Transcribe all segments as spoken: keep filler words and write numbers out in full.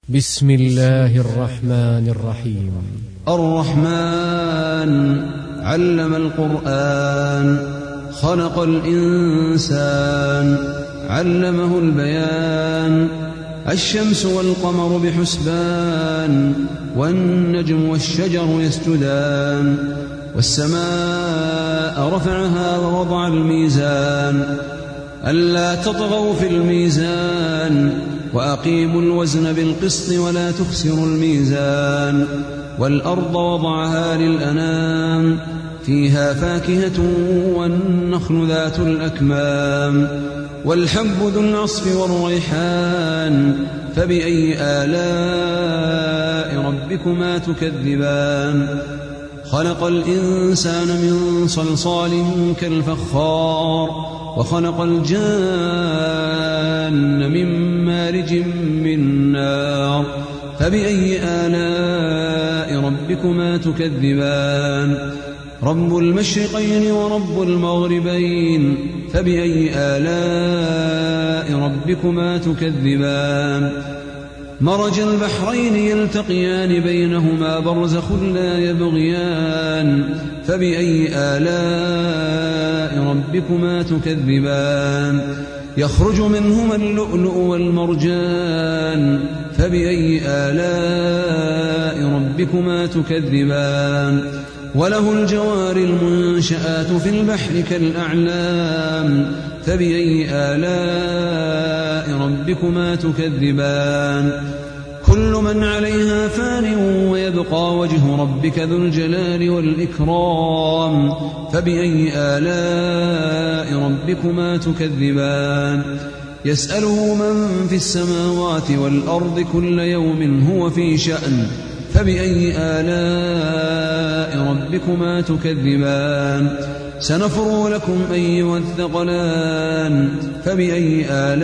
بسم الله الرحمن الرحيم. الرحمن علم القرآن، خلق الإنسان، علمه البيان. الشمس والقمر بحسبان، والنجم والشجر يسجدان. والسماء رفعها ووضع الميزان، ألا تطغوا في الميزان، وأقيموا الوزن بالقسط ولا تخسروا الميزان. والأرض وضعها للأنام، فيها فاكهة والنخل ذات الأكمام، والحب ذو العصف والريحان. فبأي آلاء ربكما تكذبان؟ خلق الإنسان من صلصال كالفخار، وخلق الجان من مارج من نار. فبأي آلاء ربكما تكذبان؟ رب المشرقين ورب المغربين، فبأي آلاء ربكما تكذبان؟ مرج البحرين يلتقيان، بينهما برزخ لا يبغيان. فبأي آلاء ربكما تكذبان؟ يخرج منهما اللؤلؤ والمرجان. فبأي آلاء ربكما تكذبان؟ وله الجوار المنشآت في البحر كالأعلام. فبأي آلاء ربكما تكذبان؟ كل من عليها فان، ويبقى وجه ربك ذو الجلال والإكرام. فبأي آلاء ربكما تكذبان؟ يسأله من في السماوات والأرض، كل يوم هو في شأن. فبأي آلاء ربكما تكذبان؟ سنفرغ لكم أيها الثقلان. فبأي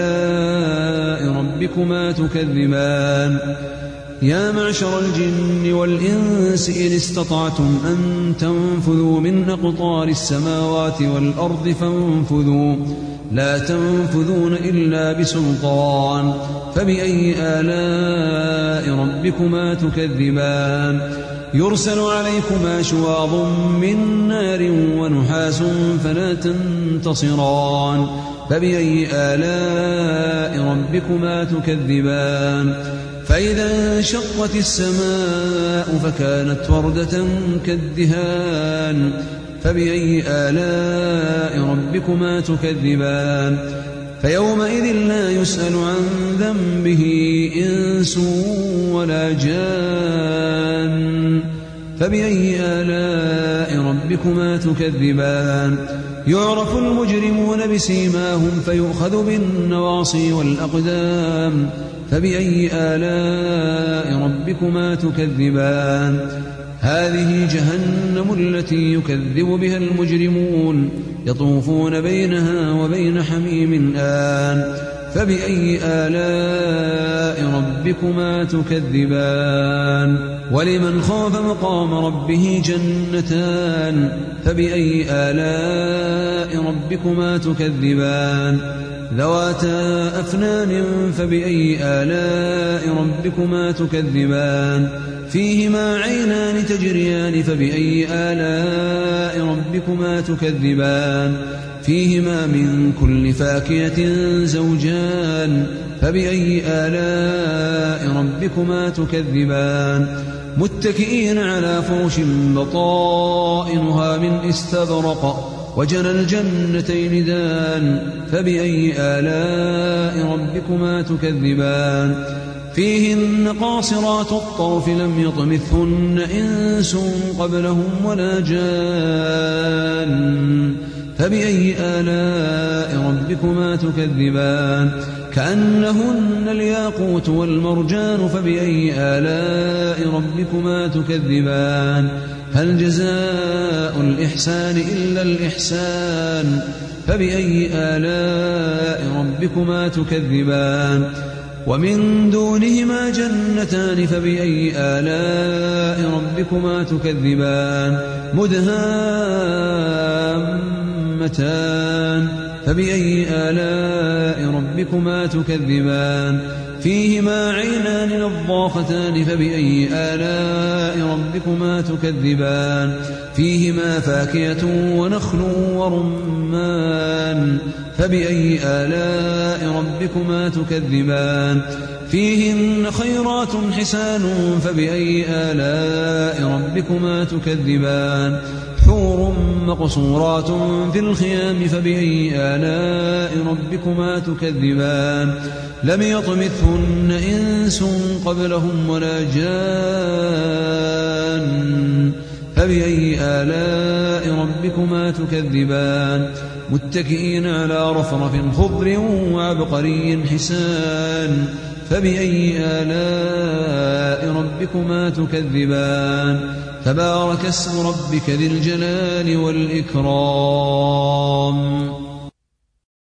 آلاء ربكما تكذبان؟ يا معشر الجن والإنس إن استطعتم أن تنفذوا من أقطار السماوات والأرض فانفذوا، لا تنفذون إلا بسلطان. فبأي آلاء ربكما تكذبان؟ يرسل عليكما شواظ من نار ونحاس فلا تنتصران. فبأي آلاء ربكما تكذبان؟ فإذا انشقت السماء فكانت وردة كالدهان. فبأي آلاء ربكما تكذبان؟ فيومئذ لا يسأل عن ذنبه إنس ولا جان. فبأي آلاء ربكما تكذبان؟ يعرف المجرمون بسيماهم، فيؤخذ بالنواصي والأقدام. فبأي آلاء ربكما تكذبان؟ هذه جهنم التي يكذب بها المجرمون، يطوفون بينها وبين حميم آن. فبأي آلاء ربكما تكذبان؟ ولمن خاف مقام ربه جنتان. فبأي آلاء ربكما تكذبان؟ ذواتا أفنان. فبأي آلاء ربكما تكذبان؟ فيهما عينان تجريان. فبأي آلاء ربكما تكذبان؟ فيهما من كل فاكهة زوجان. فبأي آلاء ربكما تكذبان؟ متكئين على فرش بطائنها من استبرق، وجنى الجنتين دان. فبأي آلاء ربكما تكذبان؟ فيهن قاصرات الطرف لم يطمثهن إنس قبلهم ولا جان. فبأي آلاء ربكما تكذبان؟ كأنهن الياقوت والمرجان. فبأي آلاء ربكما تكذبان؟ هل جزاء الإحسان إلا الإحسان؟ فبأي آلاء ربكما تكذبان؟ ومن دونهما جنتان. فبأي آلاء ربكما تكذبان؟ مدهامتان. فبأي آلاء ربكما تكذبان؟ فيهما عينان نضاختان فبأي آلاء ربكما تكذبان فيهما فاكهة ونخل ورمان فبأي آلاء ربكما تكذبان فيهن خيرات حسان فبأي آلاء ربكما تكذبان حور مقصورات في الخيام فبأي آلاء ربكما تكذبان لم يطمثهن إنس قبلهم ولا جان فبأي آلاء ربكما تكذبان متكئين على رفرف خضر وعبقري حسان فبأي آلاء ربكما تكذبان تبارك اسم ربك ذي الجلال والإكرام.